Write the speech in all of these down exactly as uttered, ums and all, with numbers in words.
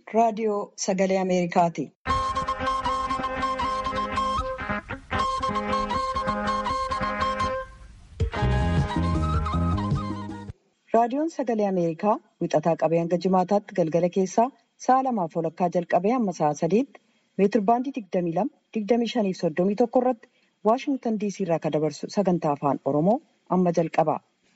raadiyoo sagalee Ameerikaati. Raadiyoon sagalee Ameerikaa wixataa qabee hanga jimaataatti galgala keessaa sa'a lamaaf walakkaa jalqabee hamma sa'a sadiitti meetir baandii digdamii lama, digdamii shanii fi soddomii tokko irratti Waashingtan diisii irraa kan dabarsu sagantaa afaan Oromoo amma jalqaba.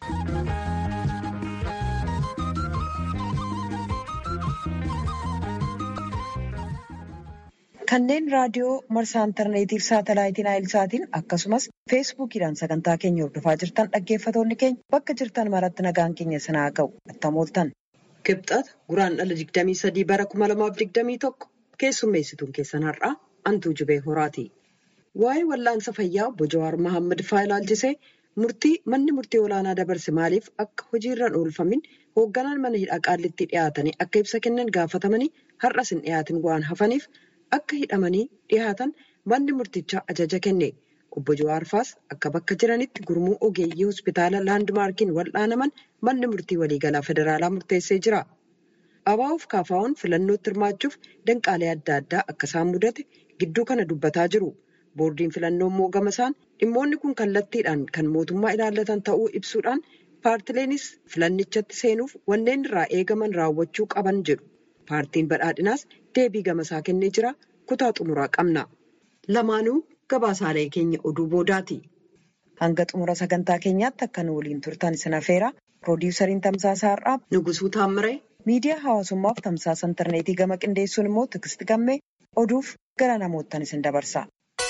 Kanneen raadiyoo marsaa intarneetii fi saatalaayitiin Naayilsaatiin akkasumas feesbuukiidhaan sagantaa keenya hordofaa jirtan dhaggeeffatoonni keenya bakka jirtan maratti nagaan keenya sanaa ga'u attam ooltan. Kibxata guraandhala digdamii sadii bara kuma lamaaf digdamii tokko keessummeessituun keessan har'aa Antuu Jibee Horaati. Waa'ee wal'aansa fayyaa obbo Jawaar Mohaammed faa ilaalchisee murtii manni murtii olaanaa dabarse maaliif akka hojiirra hin oolfamin hoogganaan mana hidhaa Qaallitti dhiyaatanii akka ibsa kennan gaafatamanii har'as hin dhiyaatin waan hafaniif akka hidhamanii dhiyaatan manni murtichaa ajaja kenne. Obbo Jawaar faas akka bakka jiranitti gurmuu ogeeyyii hospitaala laandmaarkiin wal'aanaman manni murtii waliigalaa federaalaa murteessee jira. Abaa'uuf kaafaa'uun filannootti hirmaachuuf danqaalee adda addaa akka isaan mudate gidduu kana dubbataa jiru. Boordiin filannoo immoo gama isaan dhimmoonni kun kallattiidhaan kan mootummaa ilaallatan ta'uu ibsuudhaan paartileenis filannichatti seenuuf wanneen irraa eegaman raawwachuu qaban jedhu. Paartiin badhaadhinaas deebii gamasaa kennee jira. Kutaa xumuraa qabna. Lamaanuu gabaasaalee keenya oduu boodaati. Hanga xumura sagantaa keenyaatti akka nu waliin turtan isin affeera. Piroodyusariin Tamsaasaa Har'aaf Nugusuu Taammiree, miidiyaa hawaasummaaf tamsaasa intarneetii gama qindeessuun immoo Tiksiti Gammee oduuf gara namoottan isin dabarsa.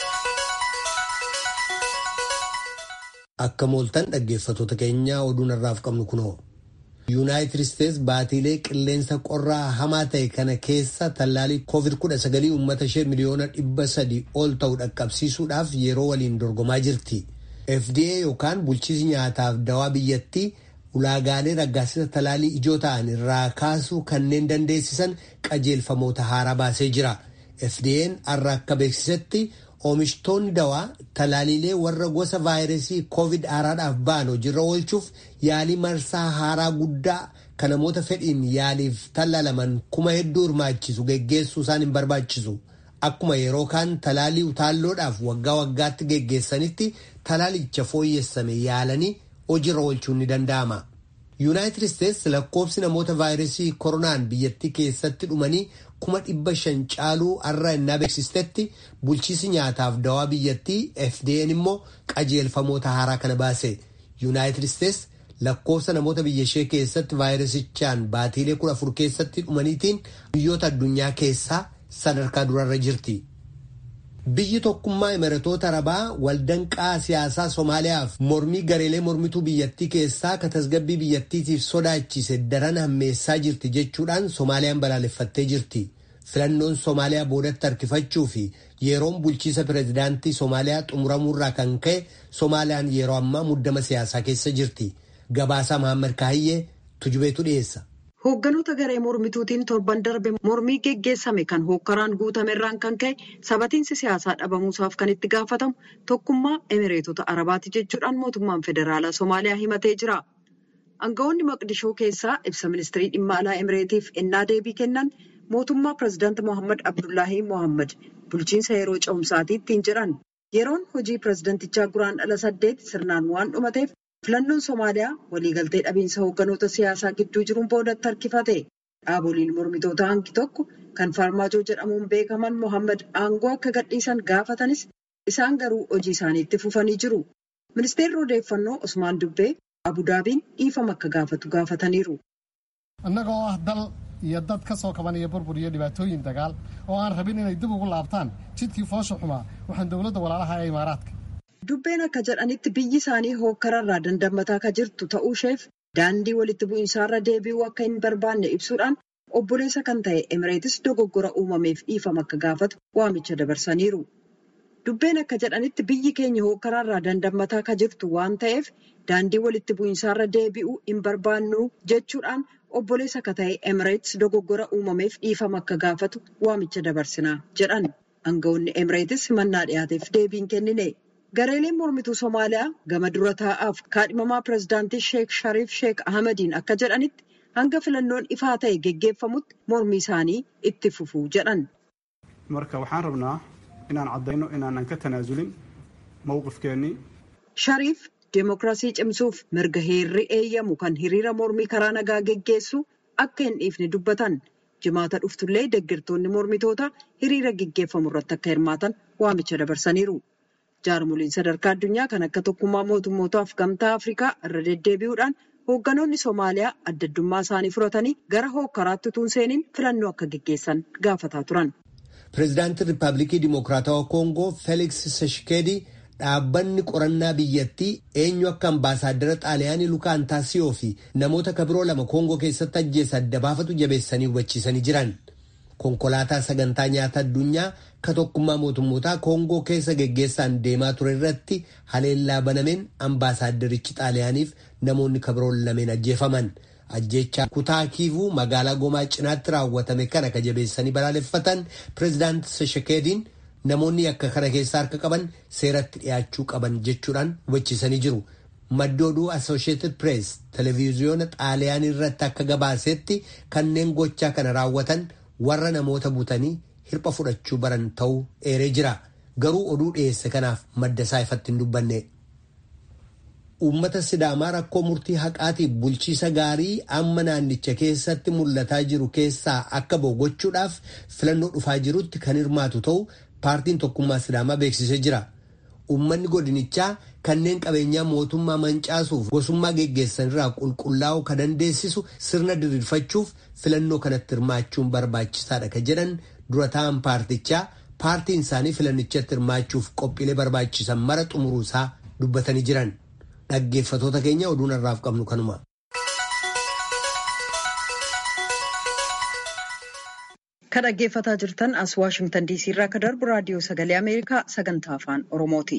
Akka mooltan dhaggeeffatoota keenyaa oduun irraaf qabnu kunoo. Yuunaayitid Isteets baatiilee qilleensa qorraa hamaa ta'e kana keessa tallaalii koovid kudha sagal uummata ishee miliyoona dhibba sadii ol ta'u dhaqqabsiisuudhaaf yeroo waliin dorgomaa jirti. F D A yookaan bulchiinsi nyaataaf dawaa biyyattii ulaagaalee raggaasisa tallaalii ijoo ta'an irraa kaasuu kanneen dandeessisan qajeelfamoota haaraa baasee jira. F D A'n har'a akka beeksisetti oomishtoonni dawaa talaaliilee warra gosa vaayirasii koovid haaraadhaaf ba'an hojiirra oolchuuf yaalii marsaa haaraa guddaa kan namoota fedhiin yaaliif tallaalaman kuma hedduu hirmaachisu geggeessuu isaan hin barbaachisu. Akkuma yeroo kaan talaalii utaalloodhaaf waggaa waggaatti geggeessanitti talaalicha fooyyessame yaalanii hojiirra oolchuun ni danda'ama. Yuunaayitid Isteets lakkoofsi namoota vaayirasii koronaan biyyattii keessatti dhumanii kuma dhibba shan caaluu har'a innaa beeksistetti bulchiinsi nyaataaf dawaa biyyattii F D A'n immoo qajeelfamoota haaraa kana baase. Yuunaayitid Isteets lakkoofsa namoota biyya ishee keessatti vaayirasichaan baatiilee kudha afur keessatti dhumaniitiin biyyoota addunyaa keessaa sadarkaa durarra jirti. Biyyi tokkummaa Imiratoota Arabaa waldanqaa siyaasaa Somaaliyaaf mormii gareelee mormituu biyyattii keessaa ka tasgabbii biyyattiitiif sodaachise daran hammeessaa jirti jechuudhaan Somaaliyaan balaaleffattee jirti. Filannoon Somaaliyaa boodatti harkifachuu fi yeroon bulchiisa pireezidaantii Somaaliyaa xumuramuurraa kan ka'e Somaaliyaan yeroo ammaa muddama siyaasaa keessa jirti. Gabaasaa Mahammad Kaahiyyee Tujubeetu dhiyeessa. Hoogganoota garee mormituutiin torban darbe mormii geggeessame kan hookkaraan guutamerraan kan ka'e sabatiinsi siyaasaa dhabamuusaaf kan itti gaafatamu tokkummaa Emireetota Arabaati jechuudhaan mootummaan federaalaa Somaaliyaa himatee jira. Aangawoonni Maqdishoo keessaa ibsa ministirii dhimma alaa Emireetiif ennaa deebii kennan mootummaa pireezidaanti Mohaammed Abdullaahii Mohaammed bulchiinsa yeroo ce'umsaatiittiin jedhan. Yeroon hojii pireezidaantichaa guraandhala saddeet sirnaan waan dhumateef filannoon Somaaliyaa waliigaltee dhabiinsa hoogganoota siyaasaa gidduu jiruun boodatti harkifate. Dhaaboliin mormitoota hangi tokko kan Farmaajoo jedhamuun beekaman Mohaammed aangoo akka gadhiisan gaafatanis isaan garuu hojii isaaniitti fufanii jiru. Ministeerri odeeffannoo Usmaan Dubbee Abudaabiin dhiifama akka gaafatu gaafataniiru. Annagoo ah dal iyo dad ka soo kabanaya burbur iyo dhibaatooyin dagaal oo aan rabin inay dib ugu laabtaan jidkii foosha xumaa waxaan dowladda walaalaha ee Imaaraadka. Dubbeen akka jedhanitti biyyi isaanii hookkararraa dandamataa akka jirtu ta'uu isheef daandii walitti bu'iinsaarra deebi'uu akka hin barbaanne ibsuudhaan obboleessa kan ta'e Emireetis dogoggora uumameef dhiifama akka gaafatu waamicha dabarsaniiru. Dubbeen akka jedhanitti biyyi keenya hookkararraa dandamataa akka jirtu waan ta'eef daandii walitti bu'iinsaarra deebi'uu hin barbaannu jechuudhaan obboleessa akka ta'e Emireetis dogoggora uumameef dhiifama akka gaafatu waamicha dabarsinaa jedhan. Aangawoonni Emireetis himannaa dhiyaateef deebiin kennine. Gareeleen mormituu Somaaliyaa gama dura taa'aaf kaadhimamaa pireezidaantii Sheek Shariif Sheek Ahmadiin akka jedhanitti hanga filannoon ifaa ta'e geggeeffamutti mormii isaanii itti fufuu jedhan. marka waxaan rabnaa inaan caddayno inaanan ka tanaasulin mawqifkeennii. Shariif Deemokiraasii cimsuuf mirga heerri eeyyamu kan hiriira mormii karaa nagaa geggeessu akka hin dhiifne dubbatan. Jimaata dhuftullee deeggartoonni mormitoota hiriira geggeeffamu irratti akka hirmaatan waamicha dabarsaniiru. Jaarmoliin sadarkaa addunyaa kan akka tokkummaa mootummootaaf gamtaa Afrikaa irra deddeebi'uudhaan hoogganoonni Somaaliyaa adda addummaa isaanii furatanii gara hookkaraatti utuu hin seeniin filannoo akka geggeessan gaafataa turan. Pireezidaantii Riippaabilikii Dimokiraatawaa Koongoo Feeliks Tshisekedi dhaabbanni qorannaa biyyattii eenyu akka ambaasaaddara xaaliyaanii Lukaan Taasiyoo fi namoota kabiroo lama Koongoo keessatti ajjeesa adda baafatu jabeessanii hubachiisanii jiran. Konkolaataa sagantaa nyaata addunyaa ka tokkummaa mootummootaa Koongoo keessa geggeessaan deemaa ture irratti haleellaa banameen ambaasaaddarichi xaaliyaaniif namoonni kabiroon lameen ajjeefaman. Ajjeechaa kutaa Kiivuu magaalaa Gomaa cinaatti raawwatame kana ka jabeessanii balaaleffatan Pireezidaanti Tshisekediin namoonni akka kana keessa harka qaban seeratti dhiyaachuu qaban jechuudhaan hubachiisanii jiru. Maddi oduu Associated Press televiziyoona xaaliyaanii irratti akka gabaasetti kanneen gochaa kana raawwatan warra namoota butanii hirpha fudhachuu baran ta'uu eeree jira. Garuu oduu dhiyeesse kanaaf madda isaa ifatti hin dubbanne. Uummata Sidaamaa rakkoo murtii haqaatiif bulchiisa gaarii amma naannicha keessatti mul'ataa jiru keessaa akka ba'u gochuudhaaf filannoo dhufaa jirutti kan hirmaatu ta'u paartiin tokkummaa Sidaamaa beeksisee jira. Uummanni godinichaa kanneen qabeenyaa mootummaa mancaasuuf gosummaa geggeessan irraa qulqullaa'uu kan dandeessisu sirna diriirfachuuf filannoo kanatti hirmaachuun barbaachisaadha kan jedhan dura taa'an paartichaa paartiin isaanii filannichatti hirmaachuuf qophiilee barbaachisan mara xumuruusaa dubbatanii jiran. Dhaggeeffatoota keenya oduun irraaf qabnu kanuma. Kan dhaggeeffataa jirtan as Waashingtan diisii irraa kan darbu raadiyoo sagalee Ameerikaa sagantaa afaan Oromooti.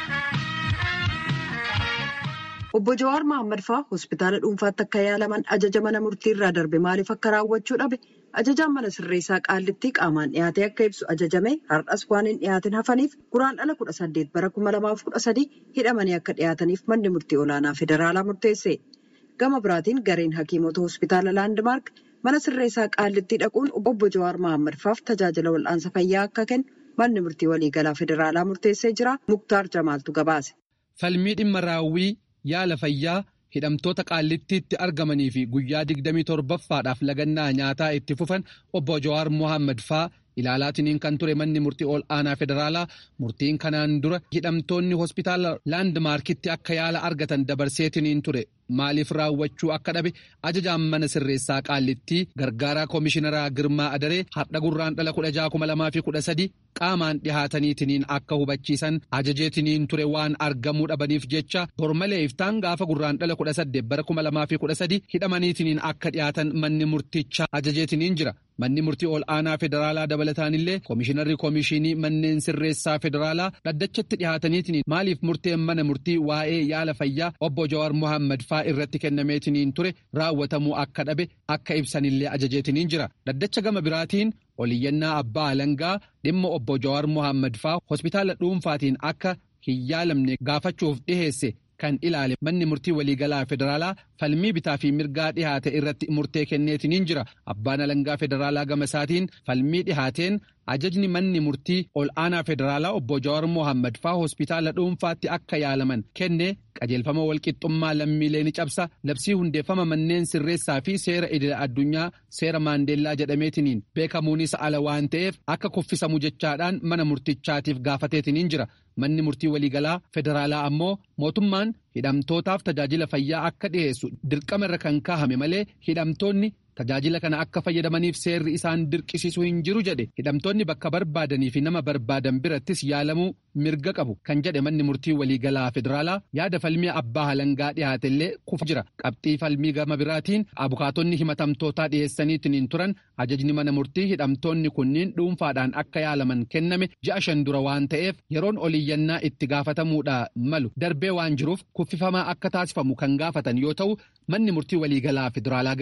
Obbo Jawaar Mohaammed fa'aa hospitaala dhuunfaatti akka yaalaman ajaja mana murtii irraa darbe maaliif akka raawwachuu dhabe ajajaan mana sirreessaa Qaallittii qaamaan dhiyaatee akka ibsu ajajame har'as waan hin dhiyaatin hafaniif guraandhala kudha saddeet bara kuma lamaaf kudha sadii hidhamanii akka dhiyaataniif manni murtii olaanaa federaalaa murteesse. Gama biraatiin gareen hakiimota hospitaala Laandmaark mana sirreessaa Qaallittii dhaquun obbo Jawaar Mohaammed fa'aaf tajaajila wal'aansa fayyaa akka kennu manni murtii waliigalaa federaalaa murteessee jira. Muktaar Jamaaltu gabaase. Falmii dhimma raawwii yaala fayyaa hidhamtoota Qaallittiitti argamanii fi guyyaa digdamii torbaffaadhaaf lagannaa nyaataa itti fufan obbo Jawaar Mohaammed fa'aa ilaalaatiniin kan ture manni murtii ol aanaa federaalaa murtiin kanaan dura hidhamtoonni hospitaala Laandmaarkitti akka yaala argatan dabarseetiniin ture. Maaliif raawwachuu akka dhabe ajajaan mana sirreessaa Qaallittii gargaaraa koomishinaraa Girmaa Adaree har'a gurraandhala kudha jaha kuma lamaa fi kudha sadi qaamaan dhihaataniitiniin akka hubachiisan ajajeetiniin ture waan argamuu dhabaniif jecha bormalee iftaan gaafa gurraandhala kudha saddeet bara kuma lamaa fi kudha sadi hidhamaniitiniin akka dhihaatan manni murticha ajajeetiniin jira. Manni murtii ol aanaa federaalaa dabalataanillee koomishinarri koomishinii manneen sirreessaa federaalaa dhaddachatti dhihaataniitiniin maaliif murteen mana murtii waa'ee yaala fayyaa obbo Jawaar Mohaammed fa'aa irratti kennameetiniin ture raawwatamuu akka dhabe akka ibsanillee ajajeetiniin jira. Dhaddacha gama biraatiin oliyyannaa abbaa alangaa dhimma obbo Jawaar Mohaammed fa'aa hospitaala dhuunfaatiin akka hin yaalamne gaafachuuf dhiheesse kan ilaale manni murtii waliigalaa federaalaa falmii bitaa fi mirgaa dhihaate irratti murtee kenneetiniin jira. Abbaan alangaa federaalaa gama isaatiin falmii dhihaateen ajajni manni murtii ol aanaa federaalaa obbo Jawaar Mohaammed fa'aa hospitaala dhuunfaatti akka yaalaman kenne qajeelfama walqixxummaa lammiilee ni cabsa labsii hundeeffama manneen sirreessaa fi seera idila addunyaa seera maandeellaa jedhameetiniin beekamuunis ala waan ta'eef akka kuffisamu jechaadhaan mana murtichaatiif gaafateetiniin jira. Manni murtii waliigalaa federaalaa ammoo mootummaan hidhamtootaaf tajaajila fayyaa akka dhiyeessu dirqama irra kan kaahame malee hidhamtoonni tajaajila kana akka fayyadamaniif seerri isaan dirqisiisu hin jiru jedhe. Hidhamtoonni bakka barbaadanii fi nama barbaadan birattis yaalamuu mirga qabu kan jedhe manni murtii waliigalaa federaalaa yaada falmii abbaa alangaa dhiyaatellee kufa jira. Qabxii falmii gama biraatiin abukaatonni himatamtootaa dhiyeessaniitiin turan ajajni mana murtii hidhamtoonni kunniin dhuunfaadhaan akka yaalaman kenname ji'a shan dura waan ta'eef yeroon oliyyannaa itti gaafatamuudha malu darbee waan jiruuf kuffifamaa akka taasifamu kan gaafatan yoo ta'u manni murtii waliigalaa federaalaa garuu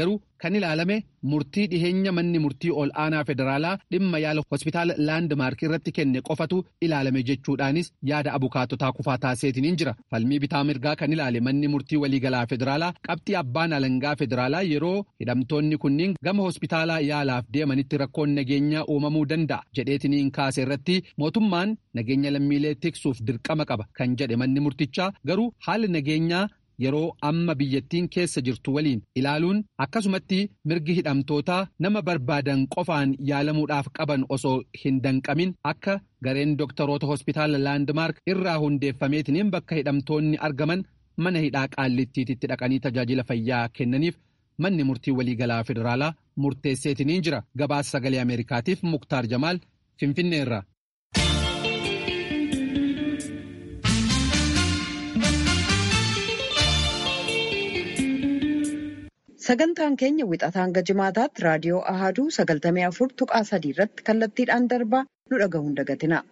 kan ilaalame murtii dhiheenya manni murtii ol aanaa federaalaa dhimma yaala hospitaala laandmaark irratti kenne qofatu ilaalame jechuudhaanis yaada abukaatotaa kufaa taaseetiin jira. Falmii bitaa mirgaa kan ilaale manni murtii waliigalaa federaalaa qabxii abbaan alangaa federaalaa yeroo hidhamtoonni kunniin gama hospitaalaa yaalaaf deemanitti rakkoon nageenyaa uumamuu danda'a jedheetiniin kaase irratti mootummaan nageenya lammiilee tiksuuf dirqama qaba kan jedhe manni murtichaa garuu haalli nageenyaa yeroo amma biyyattiin keessa jirtu waliin ilaaluun akkasumatti mirgi hidhamtootaa nama barbaadan qofaan yaalamuudhaaf qaban osoo hin danqamin akka gareen dooktaroota hospitaala laandmaark irraa hundeeffameetiniin bakka hidhamtoonni argaman mana hidhaa qaallittiitti dhaqanii tajaajila fayyaa kennaniif manni murtii waliigalaa federaalaa murteesseetiniin jira. Gabaasa sagalee Ameerikaatiif Muktaar Jamaal Finfinneerra. Sagantaan keenya wixataa hanga jimaataatti raadiyoo Ahaduu sagaltamii afur tuqaa sadii irratti kallattiidhaan darbaa nu dhagahuun dagatina.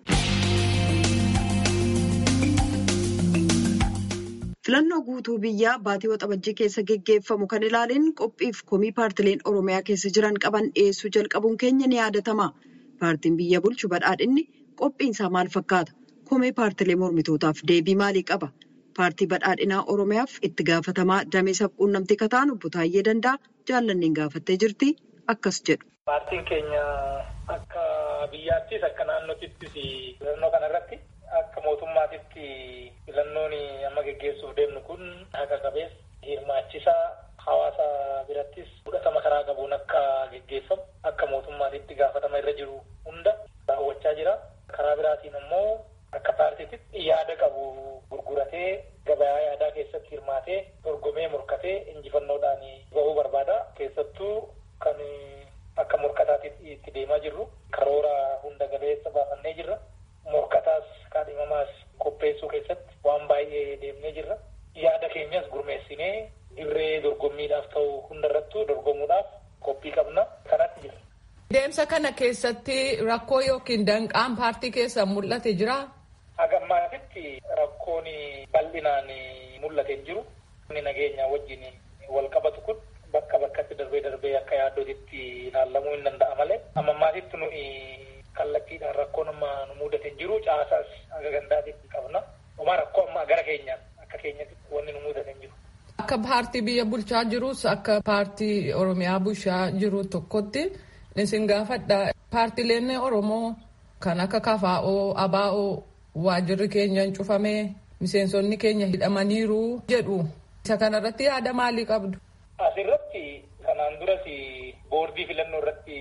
Filannoo guutuu biyyaa baatii waxabajjii keessa geggeeffamu kan ilaaleen qophiif komii paartileen Oromiyaa keessa jiran qaban dhiyeessuu jalqabuun keenya ni yaadatama. Paartiin biyya bulchu badhaadhinni qophiinsaa maal fakkaata? Komee paartilee mormitootaaf deebii maalii qaba? Paartii badhaadhinaa Oromiyaaf itti gaafatamaa damee sabquunnamtii kataan obbo Taayyee Danda'a jaallanneen gaafattee jirti akkas jedhu. Paartiin keenya akka biyyaattis akka naannootittis filannoo kanarratti akka mootummaatitti filannoon amma geggeessuuf deemnu kun haqa qabeessa hirmaachisaa hawaasa birattis fudhatama karaa qabuun akka geggeeffamu akka mootummaatitti gaafatama irra jiru hunda daawwachaa jira. Karaa biraatiin immoo akka paartiitti yaada qabu gurguratee gabaa yaadaa keessatti hirmaatee dorgomee morkatee injifannoodhaan bahuu barbaada. Keessattuu kan akka morkataatti itti deemaa jirru karoora hunda galeessa baafannee jirra. Morkataas kaadhimamaas qopheessuu keessatti waan baay'ee deemnee jirra. Yaada keenyas gurmeessinee dirree dorgommiidhaaf ta'u hundarrattuu dorgomuudhaaf qophii qabna. Kanatti jira. Deemsa kana keessatti rakkoo yookiin danqaan paartii keessa mul'ate jira. Hagammaatitti rakkoon bal'inaan mul'ate hin jiru. Inni nageenya wajjin wal qabatu kun bakka bakkatti darbee darbee akka yaaddootitti ilaalamuu hin danda'a malee. Ammammaatitti nuyi kallattiidhaan rakkoon amma nu mudate hin jiru. Caasaas haga gandaatitti qabna. Homaa rakkoo amma gara keenyaan akka keenyatti wanni nu mudate hin jiru. Akka paartii biyya bulchaa jirus akka paartii Oromiyaa bulchaa jiru tokkotti isin gaafadha. Paartileen Oromoo kan akka K F O, A B O waajirri keenya hin cufamee miseensonni keenya hidhamaniiru jedhu. Isa kanarratti yaada maalii qabdu? Asirratti kanaan duras boordii filannoo irratti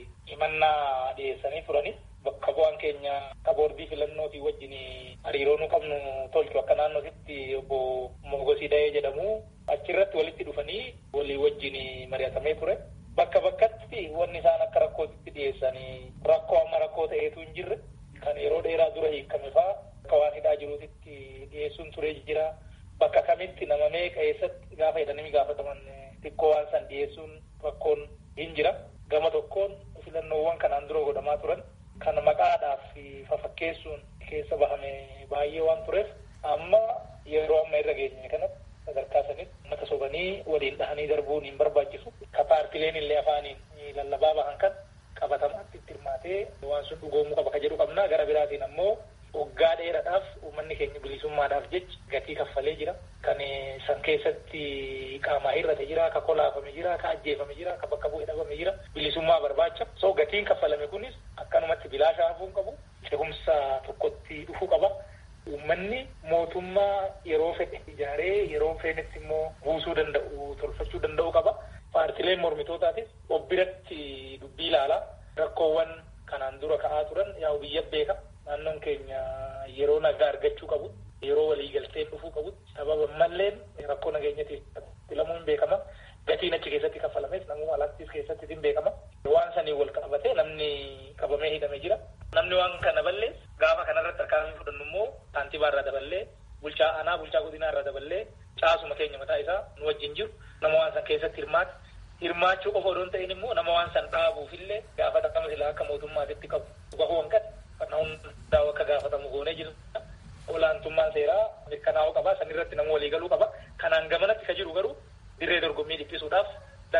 himannaa dhiyeessanii turani. Bakka bu'aan keenya akka boordii filannootii wajjin hariiroo nu qabnu tolchu akka naannootti obbo Mogosii Dayee jedhamu achirratti walitti dhufanii walii wajjin mari'atamee ture. Bakka bakkatti wanni isaan akka rakkootitti dhiyeessanii rakkoo amma rakkoo ta'eetu hin jirre kan yeroo dheeraa dura hiikame fa'aa akka waan hidhaa jiruutitti dhiyeessuun turee jira. Bakka kamitti nama meeqa eessatti gaafa hidhanii gaafataman xiqqoo waan san dhiyeessuun rakkoon hin jira. Gama tokkoon filannoowwan kanaan dura godhamaa turan kan maqaadhaaf fafakkeessuun keessa bahame baay'ee waan tureef amma yeroo amma irra geenye kanatti sadarkaa sanitti uummata sobanii waliin dhahanii darbuun hin barbaachisu. Ka paartileen illee afaaniin lallabaa bahan kan qabatamaatti itti hirmaatee waan sun dhugoomuu qaba ka jedhu qabna. Gara biraatiin ammoo waggaa dheeraadhaaf uummanni keenya bilisummaadhaaf jecha gatii kaffalee jira. Kan san keessatti qaamaa hir'ate jira, ka kolaafame jira, ka ajjeefame jira, ka bakka bu'ee dhabame jira. Bilisummaa barbaacha. So gatiin kaffalame kunis akkanumatti bilaashaa hafuu qabu. Cehumsa tokkotti dhufuu qaba. Uummanni mootummaa yeroo fedhe ijaaree yeroo feenetti immoo buusuu danda'u, tolfachuu danda'u qaba. Paartileen mormitootaatis obbiratti dubbii ilaalaa rakkoowwan kanaan dura ka'aa turan yaa'u biyya beeka. Naannoon keenya yeroo nagaa argachuu qabu, yeroo waliigalteen dhufuu qabu. Sababa malleen rakkoo nageenyatiif filamuun beekama. Gatiin achi keessatti kaffalames namuu alaattis keessatti hin beekama. Waan sanii wal qabatee namni qabamee hidhamee jira. Namni waan kana ballee gaafa kanarratti harkaan fudhannu immoo saantiibaa irraa daballee bulchaa aanaa bulchaa godinaa irraa daballee caasuma keenya mataa isaa nu wajjin jiru nama waan san keessatti hirmaatu. Hirmaachuu qofa odoo hin ta'in immoo nama waan san dhaabuufillee gaafatama silaa akka mootummaatitti qabu. Bahuu hanqate kan hundaa akka gaafatamu goonee jiru. Olaantummaan seeraa mirkanaa'uu qaba. Sanirratti nama walii galuu qaba. Kanaan gamanatti ka jiru garuu dirree dorgommii dhiphisuudhaaf danqaan nu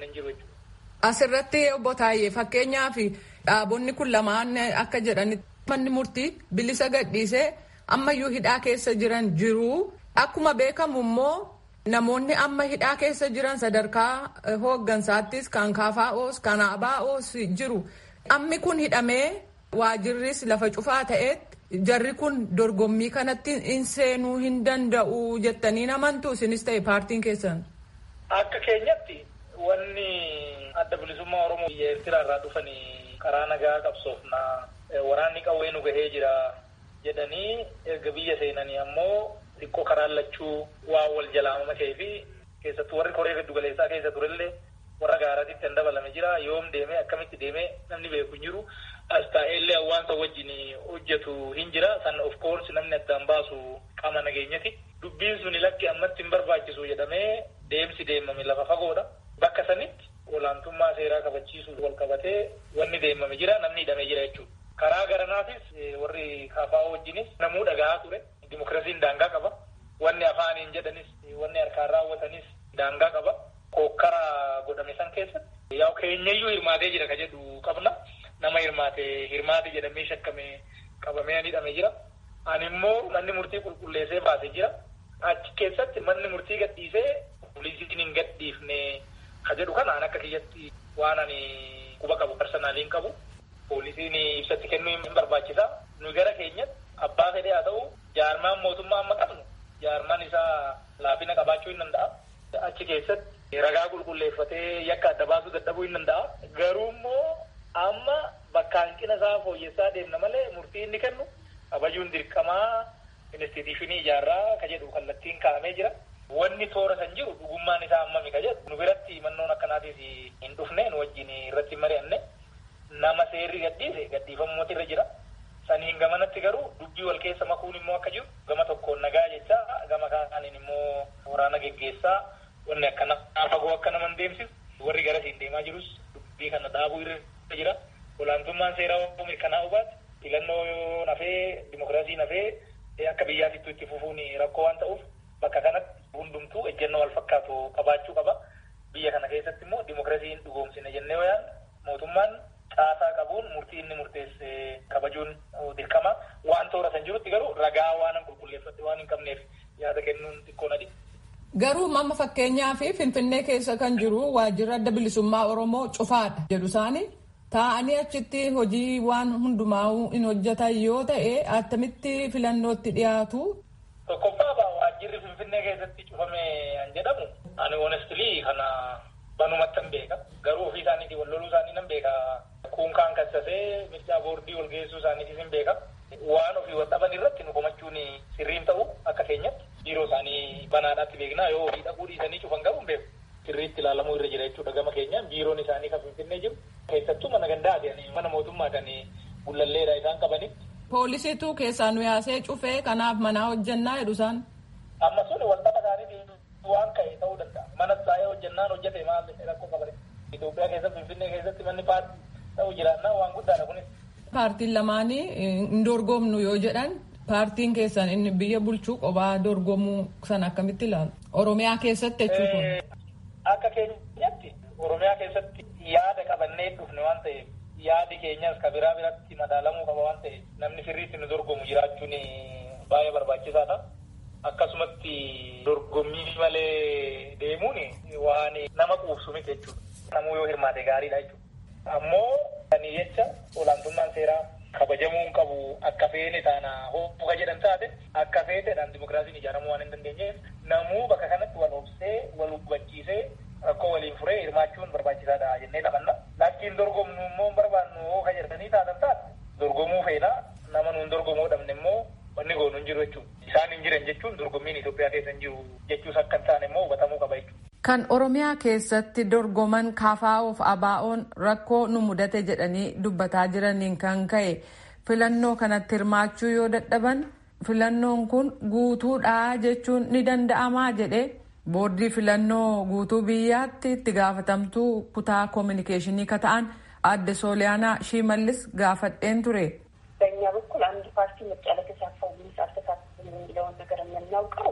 dhufne hin jiru jechuudha. Asirratti obbo Taayyee fakkeenyaaf dhaabonni kun lamaan akka jedhanitti manni murtii bilisa gadhiisee ammayyuu hidhaa keessa jiran jiru. Akkuma beekamu immoo namoonni amma hidhaa keessa jiran sadarkaa hooggansaattis kan kaafaa'oos kan abaa'oos jiru. Ammi kun hidhamee waajirris lafa cufaa ta'etti jarri kun dorgommii kanatti hin seenuu hin danda'u jettanii amantu isinis ta'e paartiin keessan. Akka keenyatti wanni adda bilisummaa Oromoo biyya Eertiraa irraa dhufanii karaa nagaa qabsoofnaa waraanni qawwee nu gahee jira jedhanii erga biyya seenanii ammoo xiqqoo karaan lachuu waa wal jalaamama ta'ee fi keessattuu warri koree giddu galeessaa keessa turellee warra gaaraatitti hin dabalame jira. Yoom deemee akkamitti deemee namni beeku hin jiru. As taa'ellee hawaasa wajjin hojjetu hin jira. San of course namni addaan baasu qaama nageenyati. Dubbiin suni lakki ammatti hin barbaachisu jedhamee deemsi deemame lafa fagoodha. Bakka sanitti olaantummaa seeraa kabachiisuuf wal qabatee wanni deemame jira, namni hidhamee jira jechuudha. Karaa garanaatis warri kaafaa wajjinis namuu dhagahaa ture. Dimokiraasiin daangaa qaba. Wanni afaaniin jedhanis wanni harkaan raawwatanis daangaa qaba. Kokkara godhame san keessatti yaa keenyayyuu hirmaatee jira ka jedhu qabna. Nama hirmaate hirmaate jedhamee shakkame qabamee hidhamee jira. Ani immoo manni murtii qulqulleessee baasee jira. Achi keessatti manni murtii gadhiisee poolisiin hin gadhiifne ka jedhu kanaan akka kiyyatti waan ani quba qabu personaaliin qabu. Poolisiin ibsatti kennuu hin barbaachisa. Nu gara keenyatti abbaa fedhee haa ta'u jaarmaan mootummaa amma qabnu jaarmaan isaa laafina qabaachuu hin danda'a. Achi keessatti ragaa qulqulleeffatee yakka adda baasuu dadhabuu hin danda'a. Garuu immoo amma bakka hanqina isaa fooyyessaa deemna malee murtii inni kennu kabajuun dirqamaa instituushinii ijaarraa ka jedhu kallattiin kaa'amee jira. Wanni toora san jiru dhugummaan isaa ammami ka jedhu nu biratti mannoon akkanaatis hin dhufne nu wajjin irratti hin mari'anne nama seerri gadhiise gadhiifamuutu irra jira. Saniin gamanatti garuu dubbii wal keessa makuun immoo akka jiru gama tokkoon nagaa jecha gama kaaniin immoo waraana geggeessaa wanni akkana fagoo akka naman deemsisu warri garasiin deemaa jirus dubbii kana dhaabuu irra jira. Olaantummaan seeraa mirkanaa'uu baate filannoo nafee dimokiraasii nafee akka biyyaatittu itti fufuun rakkoo waan ta'uuf bakka kanatti hundumtuu ejjennoo wal fakkaatu qabaachuu qaba. Biyya kana keessatti immoo dimokiraasiin dhugoomsine jennee wayaan mootummaan caasaa qabuun murtii inni murteesse kabajuun dirqama. Waan toora san jirutti garuu ragaa waan qulqulleeffatte waan hin qabneef yaada kennuun xiqqoon adi. Garuu amma fakkeenyaa fi Finfinnee keessa kan jiru waajjirri adda bilisummaa Oromoo cufaadha jedhu isaanii taa'anii achitti hojii waan hundumaa hin hojjetan yoo ta'e attamitti filannootti dhiyaatu. Tokkoffaa waajjirri Finfinnee keessatti cufame an jedhamu ani honestly kana banumatti hin beeka. Garuu ofii isaaniitii wal loluu isaanii nan beeka. Kuunkaan kassasee mircaa boordii wal geessuu isaaniitis hin beeka. Waan ofii wal dhaban irratti nu komachuun sirriin ta'u akka keenyatti biiroo isaanii banaadhaatti beeknaa yoo ofii dhaquu dhiisanii cufan garuu hin beeku. Sirriitti ilaalamuu irra jira jechuudha gama keenyaan biiroon isaanii kan Finfinnee jiru. Keessattuu mana gandaati mana mootummaadhaan bullalleedha isaan qabanitti. Poolisiitu keessaa nu yaasee cufee kanaaf manaa hojjannaa jedhu isaan. Amma sun wal dhaba isaanii waan ka'e ta'uu danda'a. Mana taa'ee hojjannaan hojjete maal rakkoo qabate. Itoophiyaa keessatti Finfinnee keessatti manni paartii ta'uu jiraannaa waan guddaadha kunis. Paartiin lamaanii hin dorgomnu yoo jedhan paartiin keessan inni biyya bulchuu qophaa dorgomuu san akkamitti ilaalu? Oromiyaa keessatti jechuudha. Akka keenyatti Oromiyaa keessatti yaada qabannee dhufne waan ta'eef yaadi keenyas ka biraa biratti madaalamuu qaba waan ta'eef namni sirriitti nu dorgomu jiraachuun baay'ee barbaachisaadha. Akkasumatti dorgommii malee deemuun waan nama quubsu miti jechuudha. Namuu yoo hirmaate gaariidha jechuudha. Ammoo kan jecha olaantummaan seeraa kabajamuu hin qabu akka feene taana hooka jedhan taate akka feeteedhaan dimokiraasiin ijaaramuu waan hin dandeenyeef namuu bakka kanatti wal obsee wal hubachiisee rakkoo waliin furee hirmaachuun barbaachisaadha jennee taphanna. Lakkiin dorgomnu immoo barbaannu hooka jedhanii taatan taate dorgomuu feena nama nuun dorgomuu dhabne immoo wanni goonu hin jiru jechuudha. Isaan hin jiran jechuun dorgommiin Itoophiyaa keessa hin jiru jechuus akka hin taane immoo hubatamuu qaba jechuudha. Kan Oromiyaa keessatti dorgoman kaafaa'oof abaa'oon rakkoo nu mudate jedhanii dubbataa jiraniin kan ka'e filannoo kanatti hirmaachuu yoo dadhaban filannoon kun guutuudhaa jechuun ni danda'amaa jedhe boordii filannoo guutuu biyyaatti itti gaafatamtuu kutaa koominikeeshinii ka ta'an adde Sooliyaanaa Shimallis gaafadheen ture. በእኛ በኩል አንድ ፓርቲ ምርጫ ለተሳተፈው ምን ሳተሳተፍ የሚለውን ነገር የምናውቀው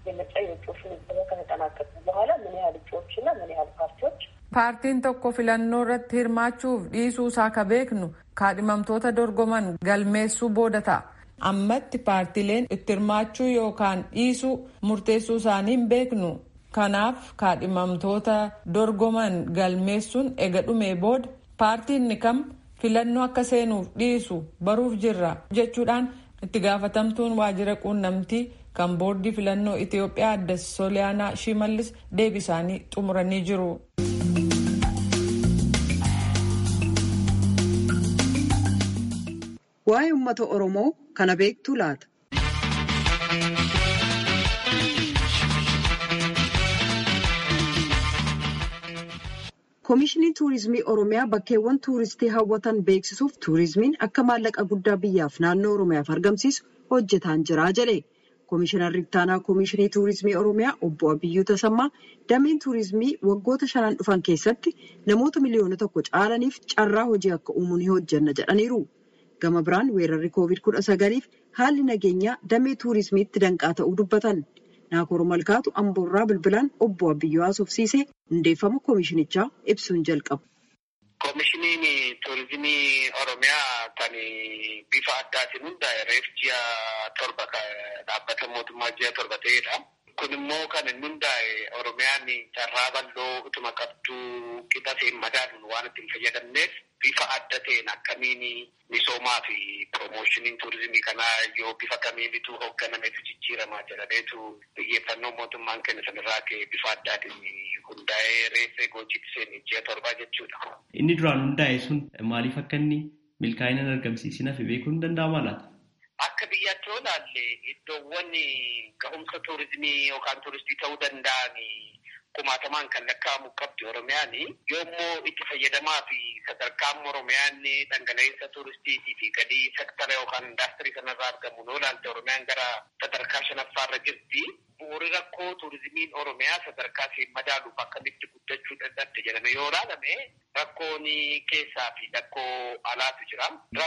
የምርጫ የውጮች ምዝገባ ከተጠናቀቀ በኋላ ምን ያህል እጩዎችና ምን ያህል ፓርቲዎች ፓርቲን tokko filannoo irratti hirmaachuuf dhiisuu isaa ka beeknu kaadhimamtoota dorgoman galmeessuu booda ta'a. Ammatti paartileen itti hirmaachuu yookaan dhiisuu murteessuu isaanii hin beeknu. Kanaaf kaadhimamtoota dorgoman galmeessuun ega dhumee booda paartiin kam filannoo akka seenuuf dhiisu baruuf jirra jechuudhaan itti gaafatamtuun waajjira quunnamtii kan boordii filannoo Itoophiyaa adde Sooliyaanaa Shimallis deebisaanii xumuranii jiru. Waa'ee uummata Oromoo kana beektuu laata? Koomishiniin Tuurizimii Oromiyaa bakkeewwan tuuristii hawwatan beeksisuuf tuurizimiin akka maallaqa guddaa biyyaaf naannoo Oromiyaaf argamsiisu hojjetaa jira jedhe. Koomishinarri ittaanaa Koomishinii Tuurizimii Oromiyaa obbo Abiyyuu Tasammaa dameen tuurizimii waggoota shanan dhufan keessatti namoota miliyoona tokko caalaniif carraa hojii akka uumuu ni hojjenna jedhaniiru. Gama biraan weerarri koovid kudha sagaliif haalli nageenyaa damee tuurizimiitti danqaa ta'uu dubbatan. Naakoor Malkaatu Amboorraa bilbilaan obbo Abiyyuu haasofsiisee hundeeffama koomishinichaa ibsuun jalqabu. Koomishiniin Tuurizimii Oromiyaa kan bifa addaatiin hundaa'e reef ji'a torba dhaabbata mootummaa ji'a torba ta'edha. Kun immoo kan inni hundaa'e Oromiyaan carraa bal'oo utuma qabduu qixa ta'een madaaluun waan ittiin fayyadamneef bifa adda ta'een akkamiin misoomaa fi piroomoshiniin tuurizimii kanaa yoo bifa kamiinitu hoogganameetu jijjiiramaa jedhameetu xiyyeeffannoo mootummaan kenna sanirraa ka'e bifa addaatiin hundaa'ee reeffee gochiitti ji'a torbaa jechuudha. Inni duraan hundaa'e sun maaliif akka inni milkaa'ina hin argamsiisinaaf beekuun danda'ama laata? Akka biyyaatti yoo ilaalle iddoowwan ga'umsa tuurizimii yookaan tuuristii ta'uu danda'an kumaatamaan kan lakkaa'amu qabdi Oromiyaan yoommoo itti fayyadamaa fi sadarkaan Oromiyaan dhangala'insa tuuristiitii fi galii sektara yookaan indaastirii sanarraa argamu yoo ilaalte Oromiyaan gara sadarkaa shanaffaarra jirti. Bu'uuri rakkoo tuurizimiin Oromiyaa sadarkaa isheen madaaluuf akkamitti guddachuu danda'atte jedhame yoo ilaalame rakkoon keessaa fi rakkoo alaatu jira.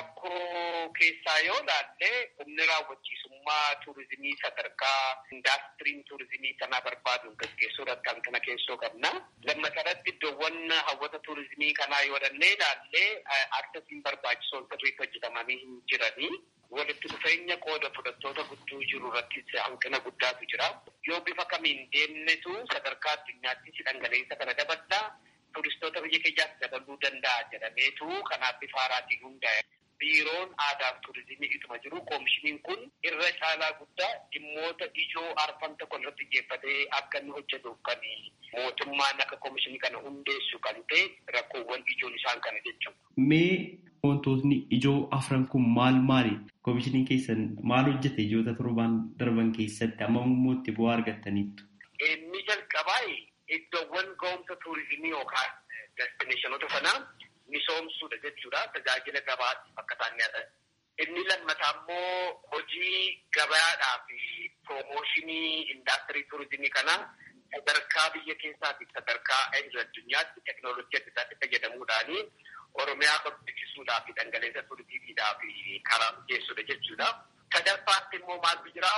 Rakkoo keessaa yoo ilaalle humni raawwachiisummaa tuurizimii sadarkaa indaastiriin tuurizimii kanaa barbaaduun gaggeessuudhaan kan kana keessoo qabna. Lammatarratti iddoowwan hawwata tuurizimii kanaa yoo dhannee ilaalle akkasiin barbaachisoon sirriitti hojjetamanii hin jiranii. Walitti dhufeenya qooda fudhattoota gudduu jiru irrattis hanqina guddaatu jira. Yoo bifa kamiin deemnetu sadarkaa addunyaattis dhangala'insa kana daballaa turistoota biyya keenyaatti dabaluu danda'a jedhameetu kanaaf bifa haaraatiin hundaa'e. Biiroon aadaa fi tuurizimii ituma jiru koomishiniin kun irra caalaa guddaa dhimmoota ijoo arfan tokko irratti xiyyeeffatee akka inni hojjetuuf kan mootummaan akka koomishinii kana hundeessu kan ta'e rakkoowwan ijoon isaan kana jechuudha. Mee wantootni ijoo afran kun maal maali? Koomishiniin keessan maal hojjete ijoota torban darban keessatti amma immoo itti bu'aa argattaniittu? Inni jalqabaa iddoowwan ga'umsa tuurizimii yookaan destineeshinoota sanaa misoomsuudha jechuudha. Tajaajila gabaatti akka isaan nyaatan. Inni lammataa immoo hojii gabaadhaa fi piroomooshinii indaastirii tuurizimii kanaa sadarkaa biyya keessaatii sadarkaa addunyaatti teekinooloojii adda addaatti fayyadamuudhaanii Oromiyaa barbaachisuudhaa fi dhangala'insa tuurizimiidhaa fi karaa mijeessuudha jechuudha. Sadaffaatti immoo maaltu jira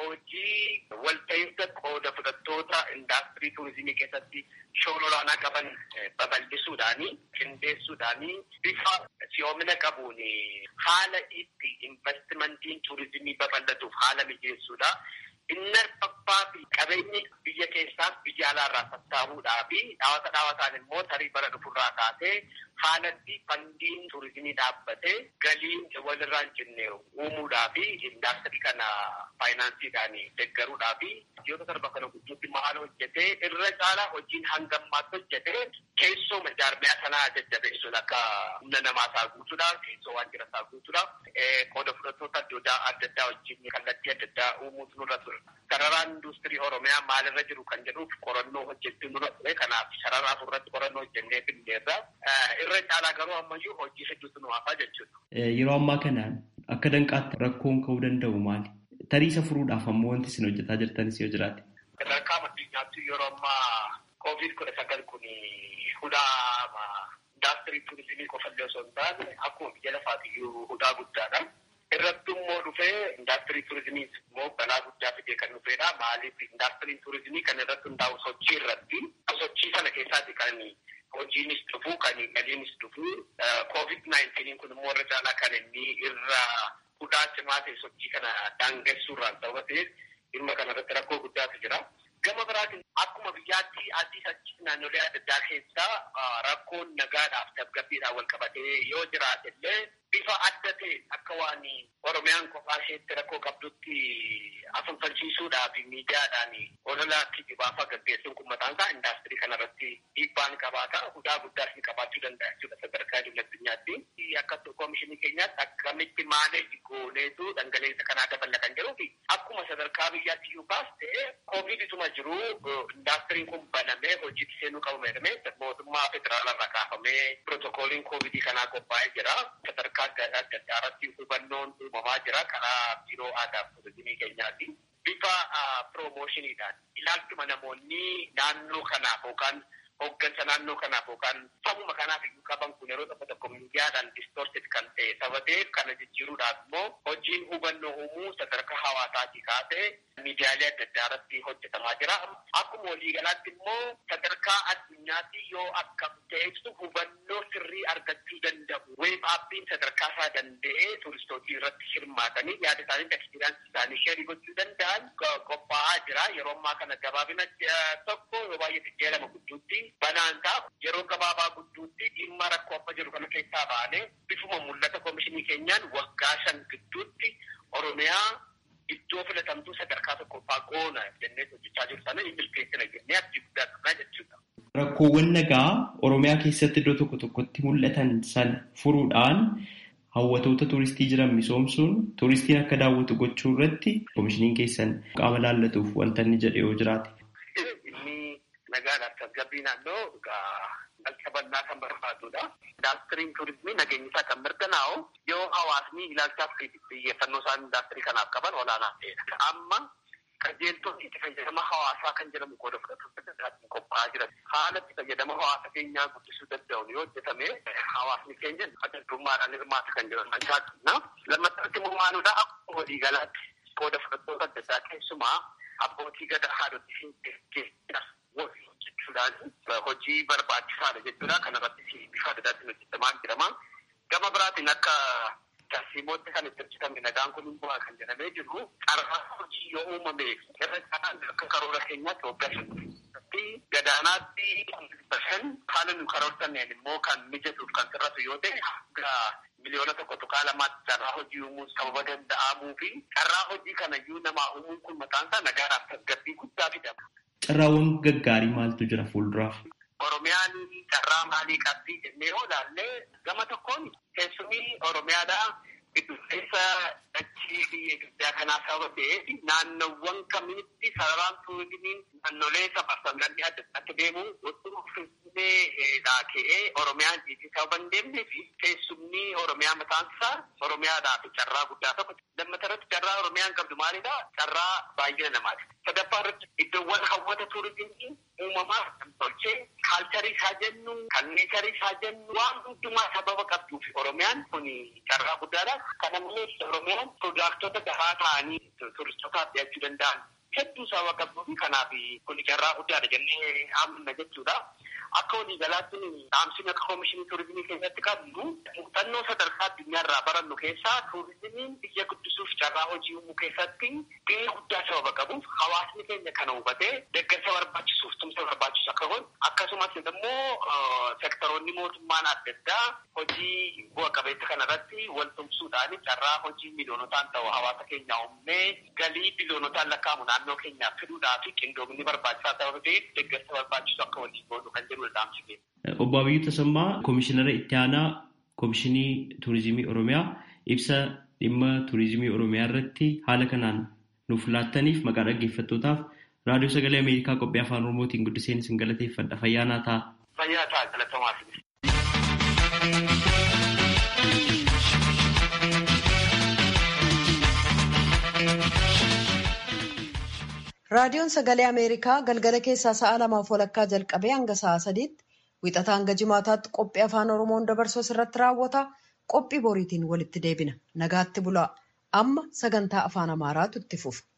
hojii walta'iinsa qooda fudhattoota indaastirii tuurizimii keessatti shoora olaanaa qaban babal'isuudhaanii qindeessuudhaanii bifa si'oomina qabuun haala itti investimentiin tuurizimii babal'atuuf haala mijeessuudha. Inni arfaffaa fi qabeenyi biyya keessaaf biyya alaarraa sassaabuudhaa fi dhaawata dhaawataan immoo tarii bara dhufurraa kaasee haalatti fandiin tuurizimii dhaabbatee galiin walirraa hin cinne uumuudhaa fi indaastirii kana faayinaansiidhaan deeggaruudhaa fi biyyoota darba kana gidduutti maal hojjetee irra caalaa hojiin hangammaatti hojjetee keessoo jaarmiyaa sanaa jajjabeessuun akka humna namaa isaa guutuudhaaf keessoo waajjira isaa guutuudhaaf qooda fudhattoota adda addaa wajjin kallattii adda addaa uumuutu nurra ture. Sararaan industirii Oromiyaa maalirra jiru kan jedhuuf qorannoo hojjechuu nurra ture. Kanaaf sarara afurratti qorannoo hojjennee findeerra. Irra caalaa garuu ammayyuu hojii hedduutu nu hafaa jechuudha. Yeroo ammaa kanaan akka danqaatti rakkoon ka'uu danda'u maali? Tariisa furuudhaaf ammoo wanti isin hojjetaa jirtanis yoo jiraate. Sadarkaa addunyaatti yeroo ammaa koovid kudha sagal kun hudhaa indaastirii tuurizimii qofallee osoo hin taane akkuma biyya lafaatiyyuu hudhaa guddaadha. Irratti immoo dhufee dhufee indaastirii turizimii immoo balaa guddaa fidee kan dhufedha. Maaliif indaastiriin turizimii kan irratti hundaa'u sochii irratti sochii sana keessaatti kan hojiinis dhufu kan galiinis dhufu koovid naayintiiniin kun immoo irra caalaa kan inni irra hudhaa cimaa ta'e sochii kana daangessuurraan sababa ta'eef dhimma kanarratti rakkoo guddaatu jira. Gama biraatiin akkuma biyyaatti adii achi naannolee adda addaa keessaa rakkoon nagaadhaaf tasgabbiidhaan wal qabatee yoo jiraate illee bifa adda ta'e akka waan Oromiyaan kophaa isheetti rakkoo qabdutti afanfalchiisuudhaaf miidiyaadhaan olola kijibaa gaggeessuun kun mataan isaa indaastirii kanarratti dhiibbaan qabaata. Hudhaa guddaas ni qabaachuu danda'a jechuudha sadarkaa addunyaatti. Akka koomishinii keenyaatti akkamitti maaneeji gooneetu dhangala'insa kanaa dabala kan jiruu fi akkuma sadarkaa biyyaatti iyyuu baastee kooviidituma jiru indaastiriin kun banamee hojiitti seenuu qabu jedhamee mootummaa federaalarraa kaafamee pirootokooliin koovidii kanaa qophaa'ee jira. Sadarkaa adda addaa irratti hubannoon uumamaa jira karaa biiroo aadaa fi turizimii keenyaati. Bifa piroomoshiniidhaan ilaalchuma namoonni naannoo kanaaf yookaan hoggansa naannoo kanaaf yookaan sabuma kanaaf iyyuu qaban kun yeroo tokko tokko miidiyaadhaan distorted kan ta'e sababeef kana jijjiiruudhaaf immoo hojiin hubannoo uumuu sadarkaa hawaasaatii kaasee miidiyaalee adda addaa irratti hojjetamaa jira. Akkuma waliigalaatti immoo sadarkaa addunyaatti yoo akkam ta'etu hubannoo sirrii argachuu danda'u. Weeb aappiin sadarkaa isaa danda'ee turistootii irratti hirmaatanii yaada isaanii taksisiidhaan isaanii sheerii gochuu danda'an qophaa'aa jira. Yeroo ammaa kana gabaabina tokko yoo baay'ee xiqqeelama gudduutti banaantaa yeroo gabaabaa gudduutti dhimma rakkoo akka jiru kana keessaa baanee bifuma mul'ata koomishinii keenyaan waggaa shan gidduutti Oromiyaa iddoo filatamtuu sadarkaa tokkoffaa goona jennee hojjechaa jiru sana hin milkeessina jennee abdii guddaa qabnaa jechuudha. Rakkoowwan nagaa Oromiyaa keessatti iddoo tokko tokkotti mul'atan sana furuudhaan hawwatoota tuuristii jiran misoomsuun tuuristiin akka daawwatu gochuu irratti koomishiniin keessan qaama laallatuuf wanta inni jedhe yoo jiraate. Nagaadhaaf tasgabbii naannoo qalqabannaa kan barbaadudha. Indaastiriin turizimii nageenya isaa kan mirkanaa'u yoo hawaasni ilaalchaaf xiyyeeffannoo isaan indaastirii kanaaf qaban olaanaa ta'edha. Amma qajeeltonni itti fayyadama hawaasaa kan jedhamu qooda fudhatuun qophaa'aa jira. Haala itti fayyadama hawaasa keenyaa guddisuu danda'uun yoo hojjetame hawaasni keenya addaddummaadhaan hirmaata kan jiran mancaadha. Lammaffatti immoo maaludha akkuma waliigalaatti qooda fudhattoota adda addaa keessumaa abbootii gadaa haadhotii keessaa hojjechuudhaan hojii barbaachisaadha jechuudha. Kanarratti bifa adda addaatiin hojjetamaa jirama. Gama biraatiin akka tarsiimootti kan itti hojjetame nagaan kun immoo kan jedhamee jiru carraa hojii yoo uumame irra caalaan akka karoora keenyaatti waggaa shantti gadaanaatti bashan haala nu karoortanneen immoo kan mijatuuf kan sirratu yoo ta'e hanga miliyoona tokko tuqaa lamaatti carraa hojii uumuun sababa danda'amuu fi carraa hojii kanayyuu namaa uumuun kun maqaan isaa nagaadhaaf tasgabbii guddaa fidama. Carraawwan gaggaarii maaltu jira fuulduraaf? Oromiyaan carraa maalii qabdi jennee yoo ilaalle gama tokkoon keessumii Oromiyaadhaa giddu keessa dachii biyya guddaa kanaa sababa ta'eef naannowwan kamitti sararaan turizimiin naannolee safarsanganni adda addaatti deemu wattuma finfinneedhaa ka'ee Oromiyaan jiitii sababa hin deemnee fi keessumni Oromiyaa mataan isaa Oromiyaadhaaf carraa guddaa tokko. Lammata irratti carraa Oromiyaan qabdu maalidhaa? Carraa baay'ina namaati. Sadaffaa irratti iddoowwan hawwata turizimii uumamaa tolchee kaalcharii isaa jennu kan neecharii isaa jennu waan hundumaa sababa qabduuf Oromiyaan kun carraa guddaadha. Kana malees Oromiyaan piroodaktota gahaa ta'anii turistootaaf dhiyaachuu danda'an hedduu sababa qabduuf kanaaf kun carraa guddaadha jennee amanna jechuudha. Akka waliigalaatti dhaamsiin akka koomishinii turizimii keessatti qabnu muuxannoo sadarkaa addunyaarraa barannu keessaa turizimiin biyya guddisuuf carraa hojii uumuu keessatti gahee guddaa sababa qabuuf hawaasni keenya kana hubatee deeggarsa barbaachisuuf tumsa barbaachisu akka godhu akkasumas immoo sektoroonni mootummaan adda addaa hojii bu'a qabeessa kanarratti wal tumsuudhaan carraa hojii miliyoonotaan ta'u hawaasa keenya uumnee galii biliyoonotaan lakkaa'amu naannoo keenyaaf fiduudhaaf qindoomni barbaachisaa sababa ta'eef deeggarsa barbaachisu akka waliin godhu kan jedhu. Obbo Abiyyuu Tasammaa Komishinara Itti Aanaa Komishinii Turizimii Oromiyaa ibsa dhimma turizimii Oromiyaa irratti haala kanaan nuuf laattaniif maqaa dhaggeeffattootaaf raadiyoo sagalee Ameerikaa qophii afaan Oromootiin guddiseen isin galateeffadha. Fayyaa naa ta'a. Fayyaa ta'a galatamaa. Raadiyoon sagalee Ameerikaa galgala keessaa sa'a lamaaf walakkaa jalqabee hanga sa'a sadiitti wixataa hanga jimaataatti qophii afaan Oromoon dabarsu irratti raawwata. Qophii boriitiin walitti deebina. Nagaatti bulaa. Amma sagantaa afaan Amaaraatu itti fufa.